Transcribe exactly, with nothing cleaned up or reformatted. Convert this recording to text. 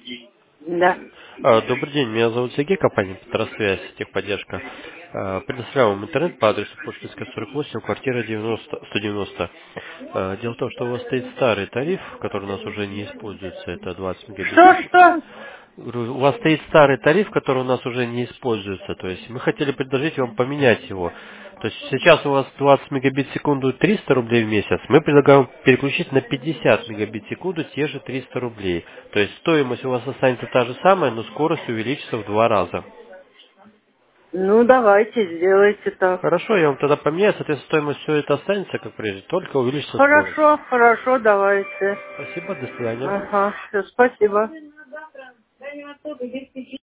Да. А, Добрый день, меня зовут Сергей, компания Петросвязь, техподдержка. А, Предоставляю вам интернет по адресу Пушкинская, сорок восемь, квартира девяносто, сто девяносто. А, Дело в том, что у вас стоит старый тариф, который у нас уже не используется, это двадцать мегабит. Что, что? Говорю, у вас стоит старый тариф, который у нас уже не используется. То есть мы хотели предложить вам поменять его. То есть сейчас у вас двадцать мегабит в секунду триста рублей в месяц. Мы предлагаем переключить на пятьдесят мегабит в секунду те же триста рублей. То есть стоимость у вас останется та же самая, но скорость увеличится в два раза. Ну, давайте, сделайте так. Хорошо, я вам тогда поменяю, соответственно, стоимость все это останется, как прежде, только увеличится скорость. Хорошо, хорошо, давайте. Спасибо, до свидания. Ага, все, спасибо.